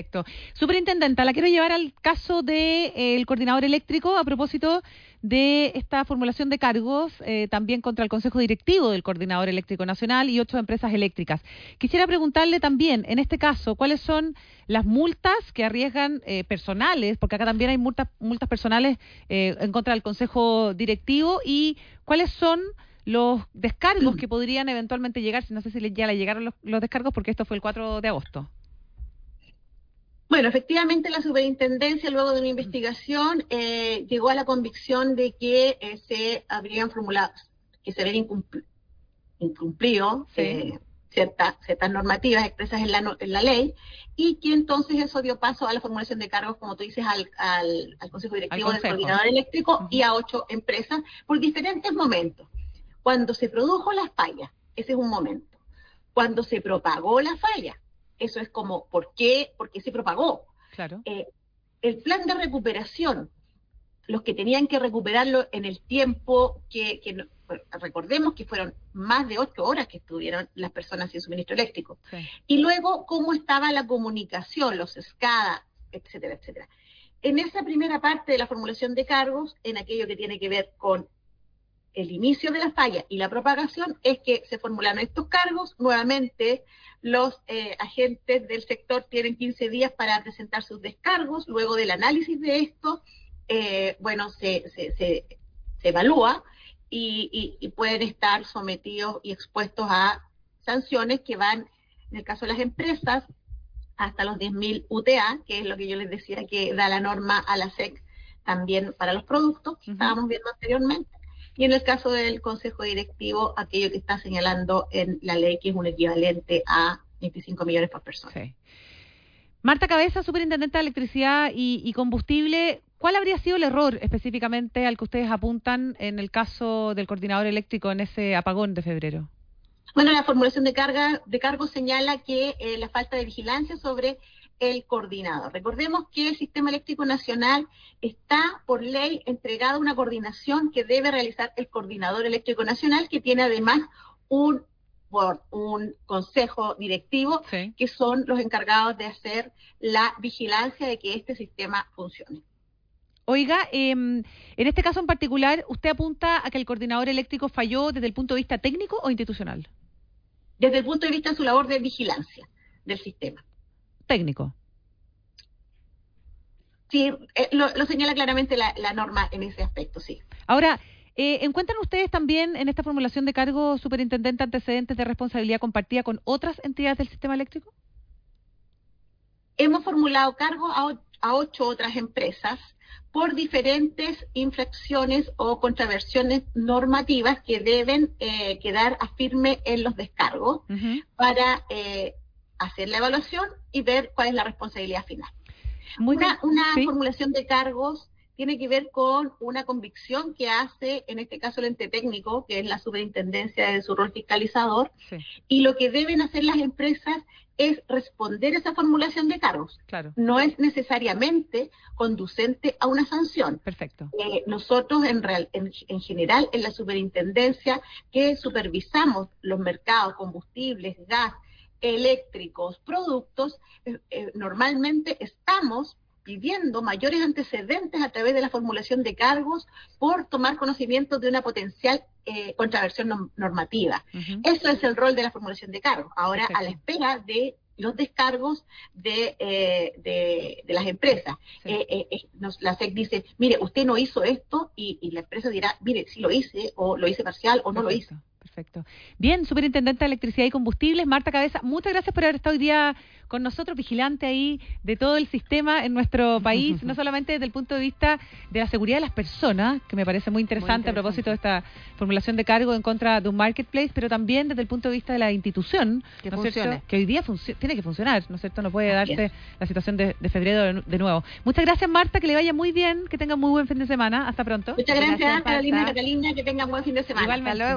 Perfecto. Superintendenta, la quiero llevar al caso del coordinador eléctrico a propósito de esta formulación de cargos, también contra el Consejo Directivo del Coordinador Eléctrico Nacional y 8 empresas eléctricas. Quisiera preguntarle también, en este caso, ¿cuáles son las multas que arriesgan personales? Porque acá también hay multas personales en contra del Consejo Directivo, y cuáles son los descargos que podrían eventualmente llegar, no sé si ya le llegaron los descargos, porque esto fue el 4 de agosto. Bueno, efectivamente la superintendencia, luego de una investigación, llegó a la convicción de que se habrían formulado, que se habían incumplido ciertas normativas expresas en la ley, y que entonces eso dio paso a la formulación de cargos, como tú dices, al Consejo Directivo del Coordinador Eléctrico y a 8 empresas por diferentes momentos. Cuando se produjo la falla, ese es un momento. Cuando se propagó la falla, eso es como, ¿por qué se propagó? Claro. El plan de recuperación, los que tenían que recuperarlo en el tiempo recordemos que fueron más de 8 horas que estuvieron las personas sin suministro eléctrico. Sí. Y luego, cómo estaba la comunicación, los SCADA, etcétera, etcétera. En esa primera parte de la formulación de cargos, en aquello que tiene que ver con el inicio de la falla y la propagación, es que se formularon estos cargos. Nuevamente, los agentes del sector tienen 15 días para presentar sus descargos. Luego del análisis de esto, se evalúa y pueden estar sometidos y expuestos a sanciones que van, en el caso de las empresas, hasta los 10.000 UTA, que es lo que yo les decía que da la norma a la SEC también para los productos que estábamos viendo anteriormente. Y en el caso del Consejo Directivo, aquello que está señalando en la ley, que es un equivalente a 25 millones por persona. Sí. Marta Cabeza, Superintendente de Electricidad y Combustible, ¿cuál habría sido el error específicamente al que ustedes apuntan en el caso del coordinador eléctrico en ese apagón de febrero? Bueno, la formulación de cargos señala que la falta de vigilancia sobre el coordinador. Recordemos que el Sistema Eléctrico Nacional está por ley entregado a una coordinación que debe realizar el Coordinador Eléctrico Nacional, que tiene además un consejo directivo, sí, que son los encargados de hacer la vigilancia de que este sistema funcione. Oiga, en este caso en particular, ¿usted apunta a que el coordinador eléctrico falló desde el punto de vista técnico o institucional? Desde el punto de vista de su labor de vigilancia del sistema. Técnico. Sí, lo señala claramente la norma en ese aspecto, sí. Ahora, ¿encuentran ustedes también en esta formulación de cargo, superintendente, antecedentes de responsabilidad compartida con otras entidades del sistema eléctrico? Hemos formulado cargos a 8 otras empresas por diferentes infracciones o contravenciones normativas que deben quedar a firme en los descargos para hacer la evaluación y ver cuál es la responsabilidad final. Una ¿sí? Formulación de cargos tiene que ver con una convicción que hace, en este caso, el ente técnico, que es la superintendencia de su rol fiscalizador, sí, y lo que deben hacer las empresas es responder a esa formulación de cargos. Claro. No es necesariamente conducente a una sanción. Perfecto. Nosotros, en general, en la superintendencia, que supervisamos los mercados, combustibles, gas, eléctricos, productos, normalmente estamos pidiendo mayores antecedentes a través de la formulación de cargos por tomar conocimiento de una potencial contravención normativa. Eso es el rol de la formulación de cargos. Ahora, perfecto, a la espera de los descargos de las empresas. Sí. La SEC dice, mire, usted no hizo esto, y la empresa dirá, mire, sí lo hice, o lo hice parcial, o no lo hice. Perfecto. Bien, Superintendente de Electricidad y Combustibles, Marta Cabeza, muchas gracias por haber estado hoy día con nosotros, vigilante ahí de todo el sistema en nuestro país, no solamente desde el punto de vista de la seguridad de las personas, que me parece muy interesante a propósito de esta formulación de cargo en contra de un marketplace, pero también desde el punto de vista de la institución, ¿no es cierto? Que hoy día tiene que funcionar, ¿no es cierto? No puede darse la situación de febrero de nuevo. Muchas gracias, Marta, que le vaya muy bien, que tenga muy buen fin de semana. Hasta pronto. Muchas gracias, Catalina, que tenga buen fin de semana. Igualmente. Hasta luego.